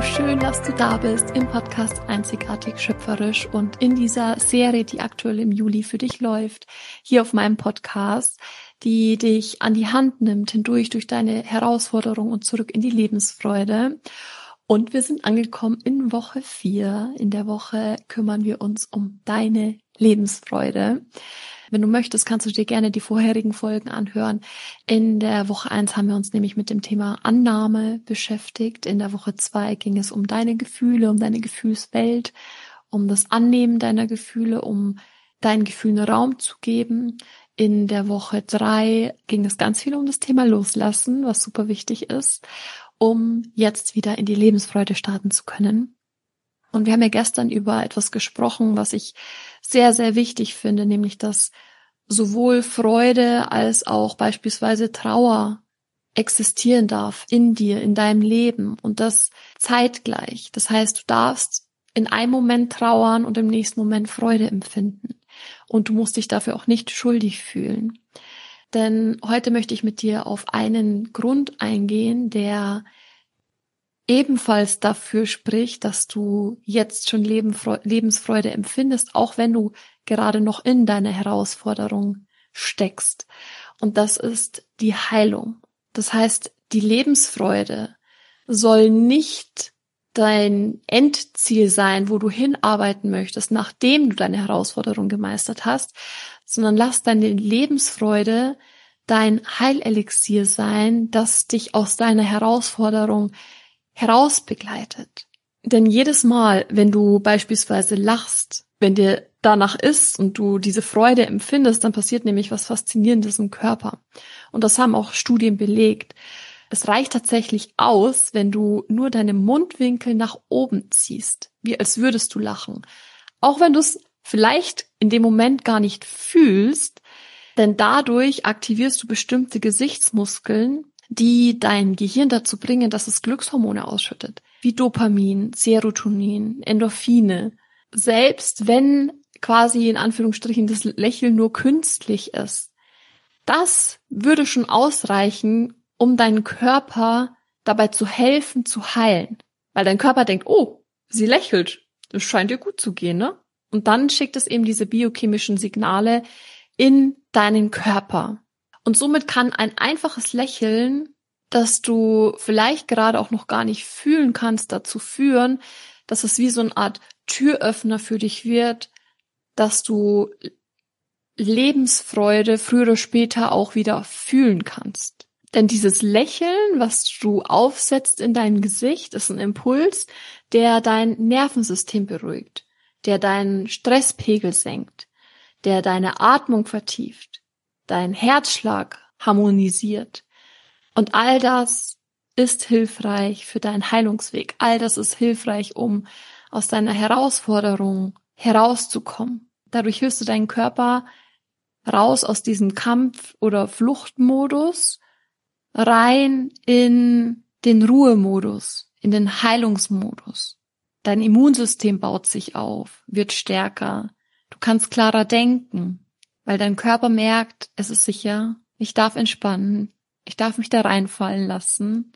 schön, dass du da bist im Podcast Einzigartig Schöpferisch und in dieser Serie, die aktuell im Juli für dich läuft, hier auf meinem Podcast, die dich an die Hand nimmt, durch deine Herausforderungen und zurück in die Lebensfreude. Und wir sind angekommen in Woche 4. In der Woche kümmern wir uns um deine Lebensfreude. Wenn du möchtest, kannst du dir gerne die vorherigen Folgen anhören. In der Woche 1 haben wir uns nämlich mit dem Thema Annahme beschäftigt. In der Woche 2 ging es um deine Gefühle, um deine Gefühlswelt, um das Annehmen deiner Gefühle, um deinen Gefühlen Raum zu geben. In der Woche 3 ging es ganz viel um das Thema Loslassen, was super wichtig ist, um jetzt wieder in die Lebensfreude starten zu können. Und wir haben ja gestern über etwas gesprochen, was ich sehr, sehr wichtig finde, nämlich dass sowohl Freude als auch beispielsweise Trauer existieren darf in dir, in deinem Leben und das zeitgleich. Das heißt, du darfst in einem Moment trauern und im nächsten Moment Freude empfinden. Und du musst dich dafür auch nicht schuldig fühlen. Denn heute möchte ich mit dir auf einen Grund eingehen, der ebenfalls dafür spricht, dass du jetzt schon Lebensfreude empfindest, auch wenn du gerade noch in deiner Herausforderung steckst. Und das ist die Heilung. Das heißt, die Lebensfreude soll nicht dein Endziel sein, wo du hinarbeiten möchtest, nachdem du deine Herausforderung gemeistert hast, sondern lass deine Lebensfreude dein Heilelixier sein, das dich aus deiner Herausforderung herausbegleitet. Denn jedes Mal, wenn du beispielsweise lachst, wenn dir danach ist und du diese Freude empfindest, dann passiert nämlich was Faszinierendes im Körper. Und das haben auch Studien belegt. Es reicht tatsächlich aus, wenn du nur deine Mundwinkel nach oben ziehst, wie als würdest du lachen. Auch wenn du es vielleicht in dem Moment gar nicht fühlst, denn dadurch aktivierst du bestimmte Gesichtsmuskeln, die dein Gehirn dazu bringen, dass es Glückshormone ausschüttet, wie Dopamin, Serotonin, Endorphine. Selbst wenn quasi in Anführungsstrichen das Lächeln nur künstlich ist, das würde schon ausreichen, um deinen Körper dabei zu helfen, zu heilen. Weil dein Körper denkt, oh, sie lächelt, das scheint ihr gut zu gehen, ne? Und dann schickt es eben diese biochemischen Signale in deinen Körper. Und somit kann ein einfaches Lächeln, das du vielleicht gerade auch noch gar nicht fühlen kannst, dazu führen, dass es wie so eine Art Türöffner für dich wird, dass du Lebensfreude früher oder später auch wieder fühlen kannst. Denn dieses Lächeln, was du aufsetzt in dein Gesicht, ist ein Impuls, der dein Nervensystem beruhigt, der deinen Stresspegel senkt, der deine Atmung vertieft, dein Herzschlag harmonisiert. Und all das ist hilfreich für deinen Heilungsweg. All das ist hilfreich, um aus deiner Herausforderung herauszukommen. Dadurch hilfst du deinen Körper raus aus diesem Kampf- oder Fluchtmodus, rein in den Ruhemodus, in den Heilungsmodus. Dein Immunsystem baut sich auf, wird stärker. Du kannst klarer denken, weil dein Körper merkt, es ist sicher, ich darf entspannen, ich darf mich da reinfallen lassen.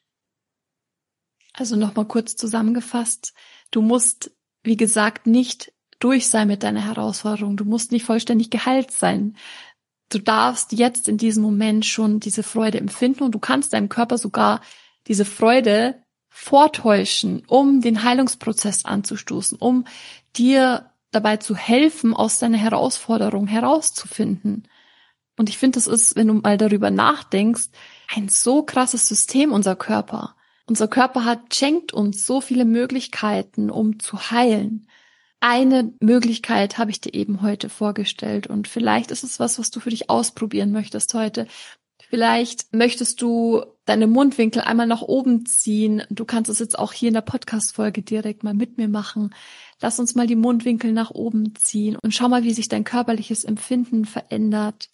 Also nochmal kurz zusammengefasst, du musst, wie gesagt, nicht durch sein mit deiner Herausforderung, du musst nicht vollständig geheilt sein. Du darfst jetzt in diesem Moment schon diese Freude empfinden und du kannst deinem Körper sogar diese Freude vortäuschen, um den Heilungsprozess anzustoßen, um dir dabei zu helfen, aus deiner Herausforderung herauszufinden. Und ich finde, das ist, wenn du mal darüber nachdenkst, ein so krasses System, unser Körper. Unser Körper schenkt uns so viele Möglichkeiten, um zu heilen. Eine Möglichkeit habe ich dir eben heute vorgestellt und vielleicht ist es was du für dich ausprobieren möchtest heute. Vielleicht möchtest du deine Mundwinkel einmal nach oben ziehen. Du kannst es jetzt auch hier in der Podcast-Folge direkt mal mit mir machen. Lass uns mal die Mundwinkel nach oben ziehen und schau mal, wie sich dein körperliches Empfinden verändert.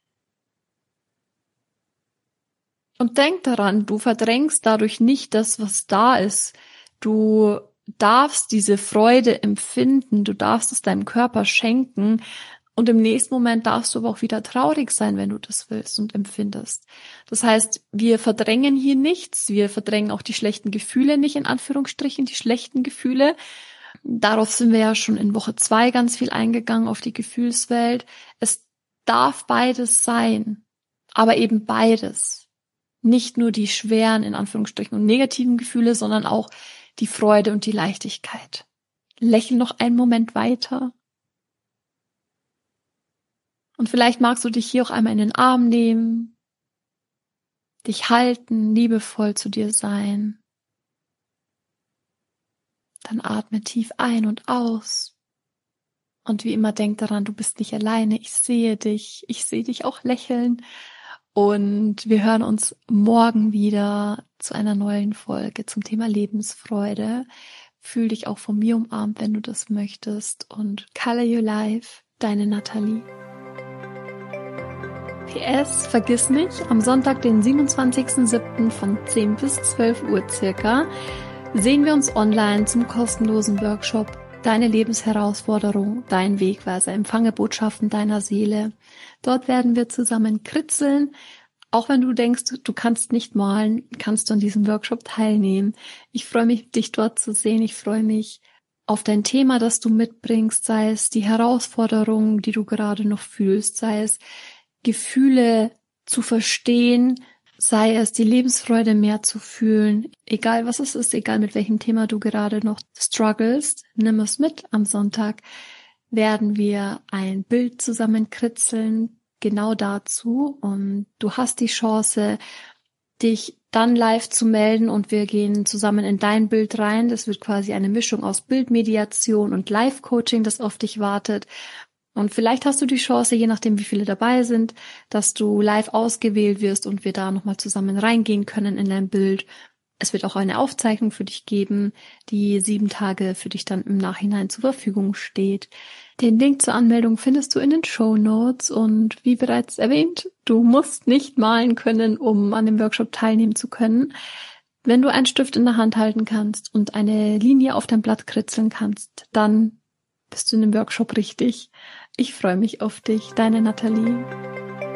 Und denk daran, du verdrängst dadurch nicht das, was da ist. Du darfst diese Freude empfinden, du darfst es deinem Körper schenken Und im nächsten Moment darfst du aber auch wieder traurig sein, wenn du das willst und empfindest. Das heißt, wir verdrängen hier nichts, wir verdrängen auch die schlechten Gefühle nicht, in Anführungsstrichen, die schlechten Gefühle. Darauf sind wir ja schon in Woche 2 ganz viel eingegangen, auf die Gefühlswelt. Es darf beides sein, aber eben beides. Nicht nur die schweren, in Anführungsstrichen, und negativen Gefühle, sondern auch die Freude und die Leichtigkeit. Lächel noch einen Moment weiter. Und vielleicht magst du dich hier auch einmal in den Arm nehmen, dich halten, liebevoll zu dir sein. Dann atme tief ein und aus. Und wie immer denk daran, du bist nicht alleine, ich sehe dich auch lächeln. Und wir hören uns morgen wieder zu einer neuen Folge zum Thema Lebensfreude. Fühl dich auch von mir umarmt, wenn du das möchtest. Und Color Your Life, deine Nathalie. PS, vergiss nicht, am Sonntag, den 27.07. von 10 bis 12 Uhr circa, sehen wir uns online zum kostenlosen Workshop Deine Lebensherausforderung, dein Wegweiser, empfange Botschaften deiner Seele. Dort werden wir zusammen kritzeln. Auch wenn du denkst, du kannst nicht malen, kannst du an diesem Workshop teilnehmen. Ich freue mich, dich dort zu sehen. Ich freue mich auf dein Thema, das du mitbringst, sei es die Herausforderungen, die du gerade noch fühlst, sei es Gefühle zu verstehen, sei es die Lebensfreude mehr zu fühlen, egal was es ist, egal mit welchem Thema du gerade noch strugglest, nimm es mit. Am Sonntag werden wir ein Bild zusammen kritzeln, genau dazu. Und du hast die Chance, dich dann live zu melden und wir gehen zusammen in dein Bild rein. Das wird quasi eine Mischung aus Bildmediation und Live-Coaching, das auf dich wartet. Und vielleicht hast du die Chance, je nachdem wie viele dabei sind, dass du live ausgewählt wirst und wir da nochmal zusammen reingehen können in dein Bild. Es wird auch eine Aufzeichnung für dich geben, die 7 Tage für dich dann im Nachhinein zur Verfügung steht. Den Link zur Anmeldung findest du in den Shownotes und wie bereits erwähnt, du musst nicht malen können, um an dem Workshop teilnehmen zu können. Wenn du einen Stift in der Hand halten kannst und eine Linie auf dein Blatt kritzeln kannst, dann bist du in dem Workshop richtig. Ich freue mich auf dich, deine Nathalie.